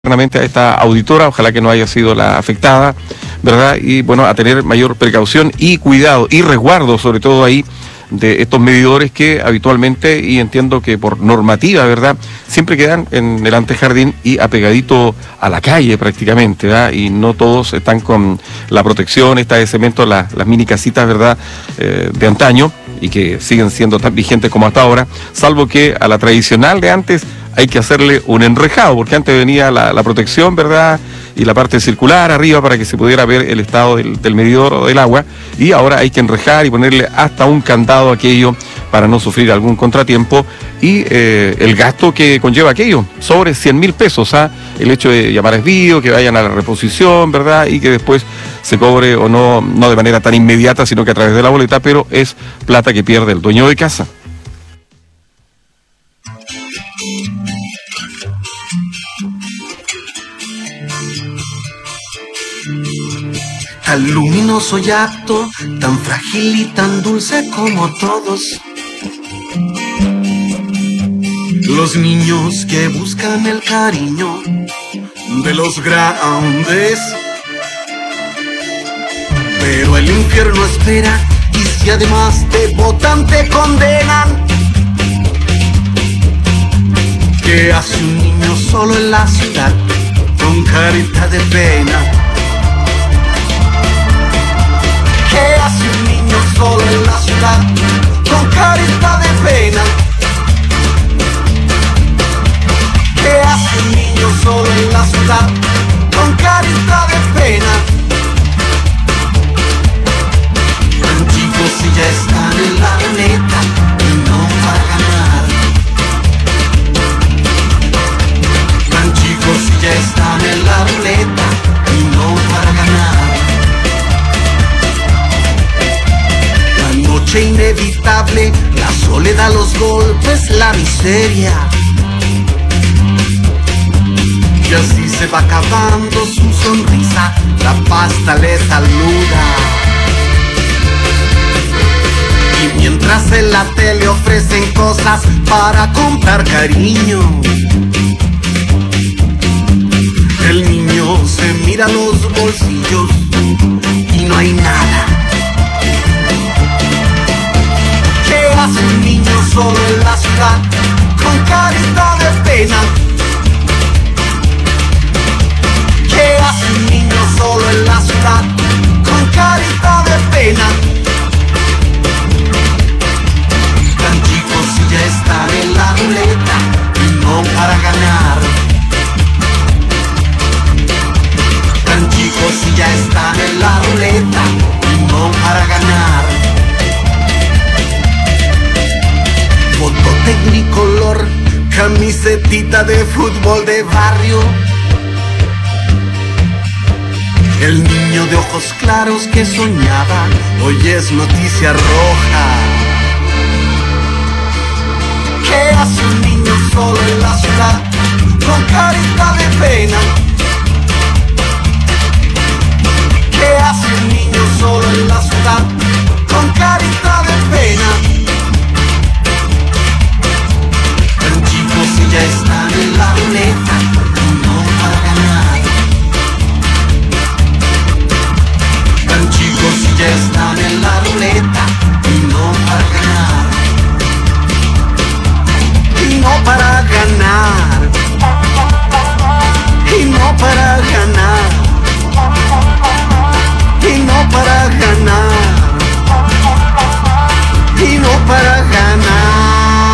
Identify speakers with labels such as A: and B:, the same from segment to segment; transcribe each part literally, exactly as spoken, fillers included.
A: a esta auditora, ojalá que no haya sido la afectada, ¿verdad? Y bueno, a tener mayor precaución y cuidado y resguardo, sobre todo ahí, de estos medidores que habitualmente, y entiendo que por normativa, ¿verdad?, siempre quedan en el antejardín y apegadito a la calle prácticamente, ¿verdad? Y no todos están con la protección esta de cemento, la, las mini casitas, ¿verdad?, eh, de antaño, y que siguen siendo tan vigentes como hasta ahora, salvo que a la tradicional de antes hay que hacerle un enrejado, porque antes venía la, la protección, ¿verdad?, y la parte circular arriba para que se pudiera ver el estado del, del medidor o del agua, y ahora hay que enrejar y ponerle hasta un candado a aquello para no sufrir algún contratiempo, y eh, el gasto que conlleva aquello, sobre cien mil pesos, ¿ah? El hecho de llamar a desvío, que vayan a la reposición, ¿verdad?, y que después se cobre o no, no de manera tan inmediata, sino que a través de la boleta, pero es plata que pierde el dueño de casa.
B: Tan luminoso y acto, tan frágil y tan dulce como todos los niños que buscan el cariño de los grandes. Pero el infierno espera, y si además te botan, te condenan. ¿Qué hace un niño solo en la ciudad con carita de pena? ¿Qué hace un niño solo en la ciudad con carita de pena? ¿Qué hace un niño solo en la ciudad con carita de pena? Tan chicos si ya están en la ruleta y no para ganar. Tan chicos si ya están en la ruleta y no para ganar. Noche inevitable, la soledad, los golpes, la miseria. Y así se va acabando su sonrisa, la pasta le saluda. Y mientras en la tele ofrecen cosas para comprar cariño, el niño se mira los bolsillos y no hay nada. ¿Qué hace un niño solo en la ciudad con carita de pena? ¿Qué hace un niño solo en la ciudad con carita de pena? Tan chicos si ya están en la ruleta y no para ganar. Tan chicos si ya están en la ruleta y no para ganar. Foto tecnicolor, camisetita de fútbol de barrio. El niño de ojos claros que soñaba, hoy es noticia roja. ¿Qué hace un niño solo en la ciudad con carita de pena? ¿Qué hace un niño solo en la ciudad con carita de pena? Si ya están en la ruleta y no para ganar. Tan chicos si ya están en la ruleta y no para ganar. Y no para ganar. Y no para ganar. Y no para ganar. Y no para ganar.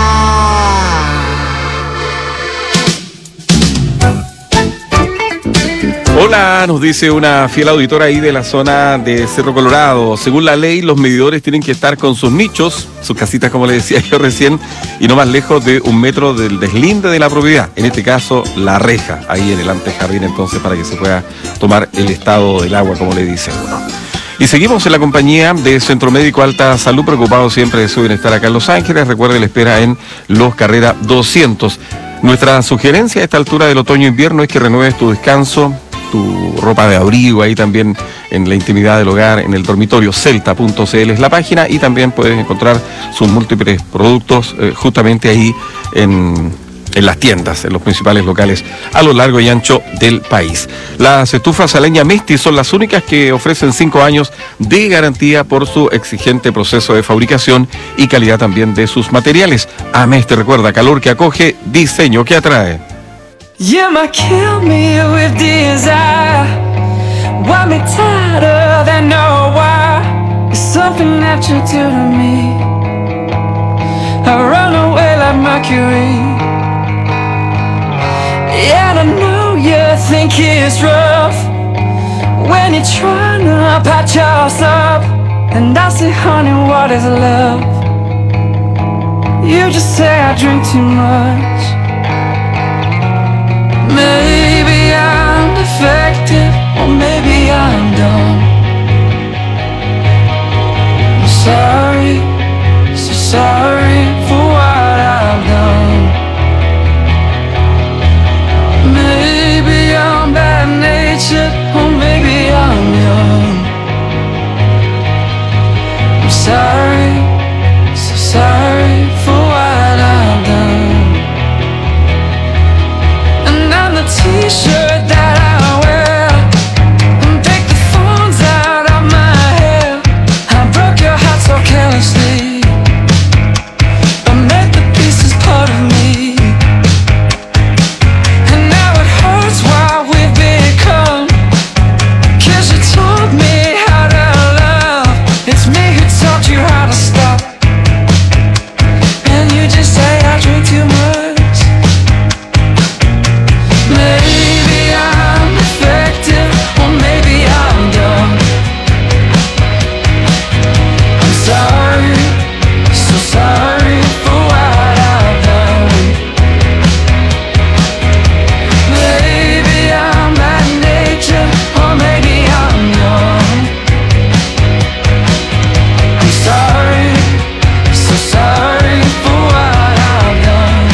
A: Hola, nos dice una fiel auditora ahí de la zona de Cerro Colorado. Según la ley, los medidores tienen que estar con sus nichos, sus casitas, como le decía yo recién, y no más lejos de un metro del deslinde de la propiedad. En este caso, la reja, ahí en el antejardín, entonces, para que se pueda tomar el estado del agua, como le dice uno. Y seguimos en la compañía de Centro Médico Alta Salud, preocupado siempre de su bienestar acá en Los Ángeles. Recuerde, la espera en Los Carrera doscientos. Nuestra sugerencia a esta altura del otoño-invierno es que renueves tu descanso, tu ropa de abrigo ahí también en la intimidad del hogar, en el dormitorio. Celta punto c l es la página, y también puedes encontrar sus múltiples productos eh, justamente ahí en en las tiendas, en los principales locales a lo largo y ancho del país. Las estufas a leña Mesti son las únicas que ofrecen cinco años de garantía por su exigente proceso de fabricación y calidad también de sus materiales. Amesti, recuerda, calor que acoge, diseño que atrae.
C: You might kill me with desire. Want me tighter than no why. It's something that you do to me. I run away like Mercury. Yeah, I know you think it's rough when you're trying to patch us up. And I say, honey, what is love? You just say I drink too much. Maybe I'm defective, or maybe I'm dumb. I'm sorry, so sorry for what I've done. Maybe I'm bad-natured, or maybe I'm young. I'm sorry, so sorry for what I've done. T-shirt that I wear, and take the phones out of my hair. I broke your heart so carelessly, but made the pieces part of me. And now it hurts what we've become, 'cause you told me how to love. It's me who taught you how to stop, and you just say I drink too much. Maybe I'm defective, or maybe I'm dumb. I'm sorry, so sorry for what I've done. Maybe I'm bad nature, or maybe I'm young. I'm sorry, so sorry for what I've done.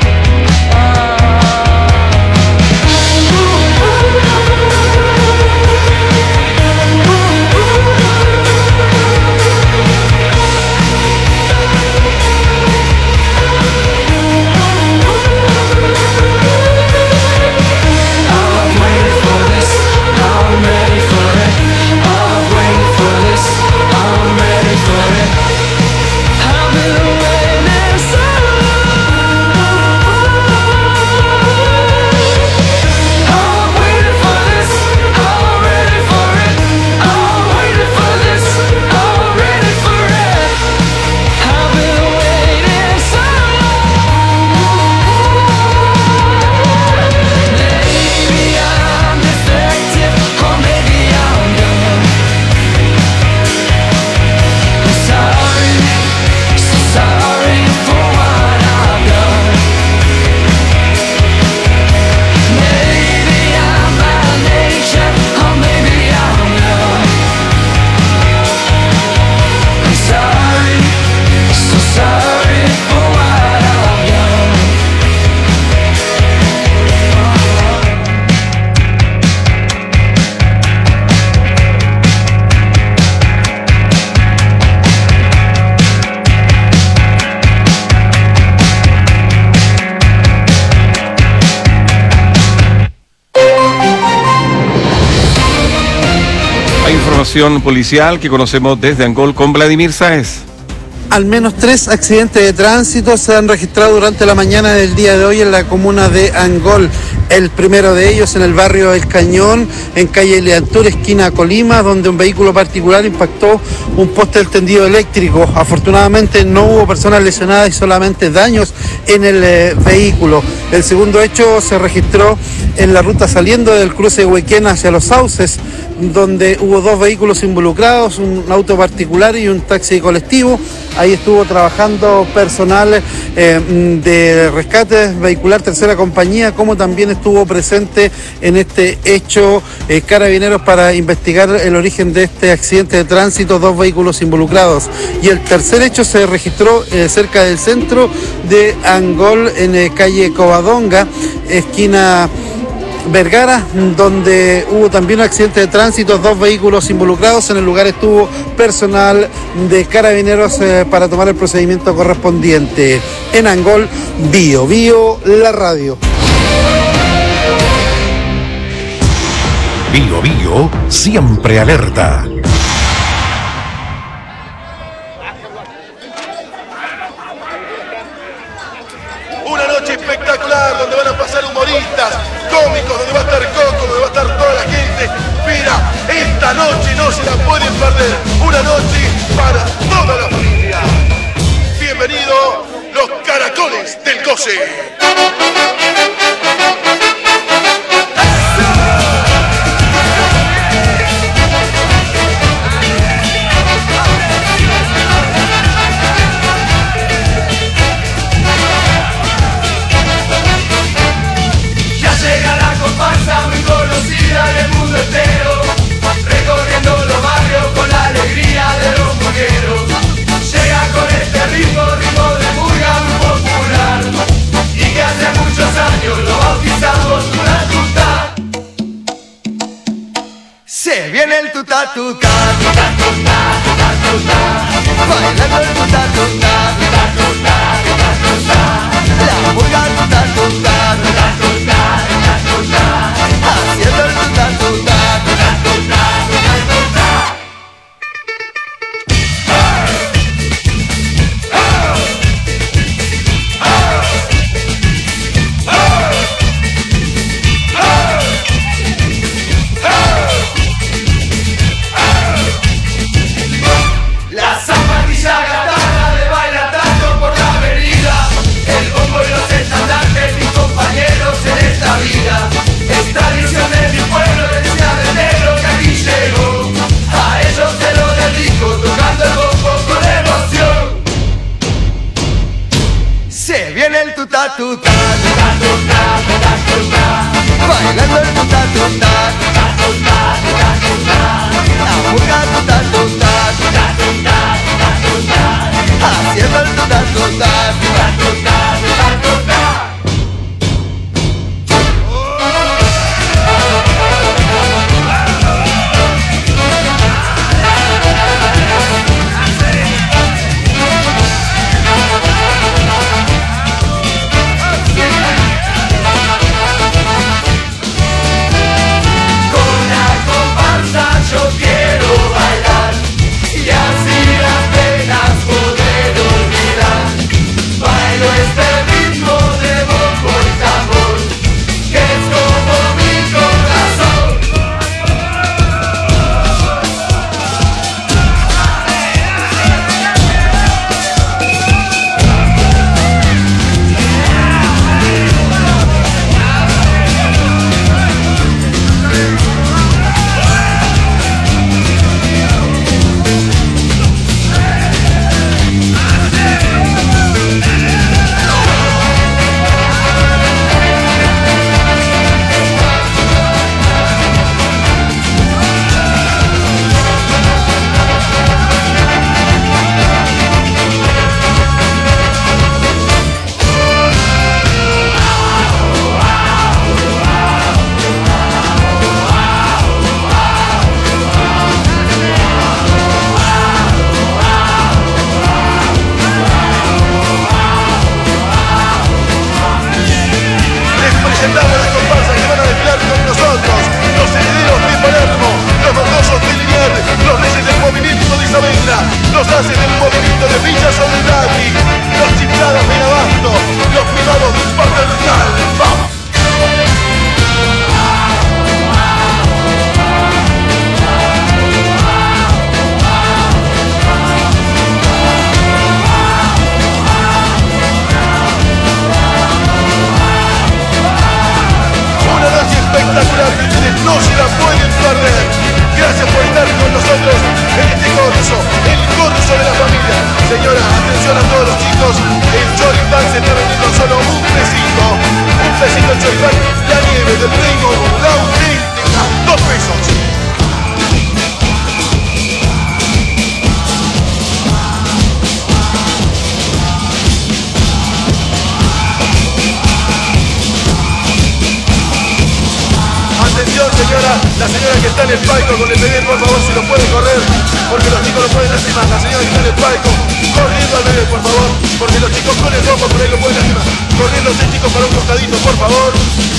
A: Información policial que conocemos desde Angol con Vladimir Sáez.
D: Al menos tres accidentes de tránsito se han registrado durante la mañana del día de hoy en la comuna de Angol. El primero de ellos en el barrio El Cañón, en calle Leantur, esquina Colima, donde un vehículo particular impactó un poste del tendido eléctrico. Afortunadamente no hubo personas lesionadas y solamente daños en el eh, vehículo. El segundo hecho se registró en la ruta saliendo del cruce de Huequén hacia Los Sauces, donde hubo dos vehículos involucrados, un auto particular y un taxi colectivo. Ahí estuvo trabajando personal eh, de rescate vehicular tercera compañía, como también estuvo presente en este hecho eh, Carabineros para investigar el origen de este accidente de tránsito, dos vehículos involucrados. Y el tercer hecho se registró eh, cerca del centro de Angol, en eh, calle Covadonga, esquina Vergara, donde hubo también un accidente de tránsito, dos vehículos involucrados. En el lugar estuvo personal de Carabineros eh, para tomar el procedimiento correspondiente. En Angol, Bio Bio, la radio.
E: Bio Bio, siempre alerta.
F: Una noche espectacular donde van a pasar humoristas, cómicos, donde va a estar Coco, donde va a estar toda la gente. Mira, esta noche no se la pueden perder. Una noche para toda la familia. Bienvenido, los Caracoles del Coce.
C: Recorriendo los barrios con la alegría de los murgueros. Llega con este ritmo, ritmo de murga muy popular, y que hace muchos años lo bautizamos Tuta Tuta. Se viene el tuta tuta, tuta tuta, tuta tuta, bailando el tuta tuta, tuta tuta, tuta tuta, la murga tuta tuta, tuta tuta, tuta tuta, haciendo el tuta tuta. Tuta, tuta, tuta, tuta, tuta, tuta, bailando el tuta, tuta, tuta, tuta, tuta, tuta, la murga tuta, tuta, tuta, tuta, tuta, tuta, haciendo el tuta, tuta, tuta, tuta, tuta, tuta.
F: Atención, señora, la señora que está en el palco con el bebé, por favor, si lo puede correr, porque los chicos lo pueden lastimar. La señora que está en el palco, corriendo al bebé, por favor, porque los chicos con el bombo por ahí lo pueden lastimar. Corriendo seis chicos para un costadito, por favor.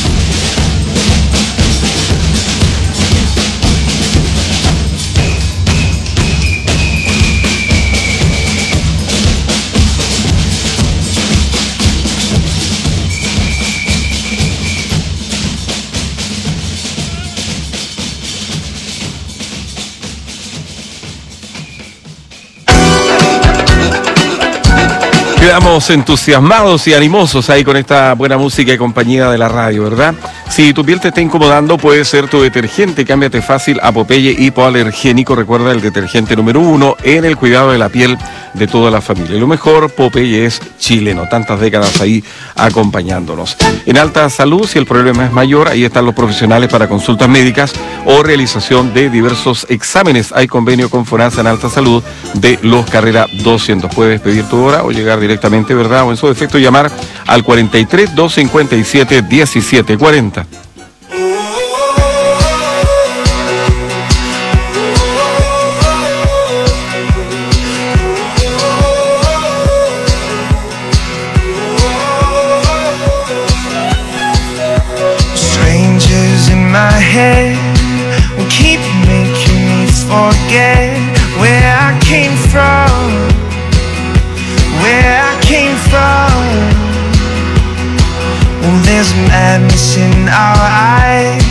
A: Quedamos entusiasmados y animosos ahí con esta buena música y compañía de la radio, ¿verdad? Si tu piel te está incomodando, puede ser tu detergente. Cámbiate fácil a Popeye hipoalergénico. Recuerda, el detergente número uno en el cuidado de la piel de toda la familia. Y lo mejor, Popeye es chileno. Tantas décadas ahí acompañándonos. En Alta Salud, si el problema es mayor, ahí están los profesionales para consultas médicas o realización de diversos exámenes. Hay convenio con Fonasa en Alta Salud de Los Carrera doscientos. Puedes pedir tu hora o llegar directamente, ¿verdad? O en su defecto llamar al cuarenta y tres, doscientos cincuenta y siete, diecisiete cuarenta.
C: Strangers in my head will keep making me forget where I came from, where I came from. Oh, there's madness in our eyes,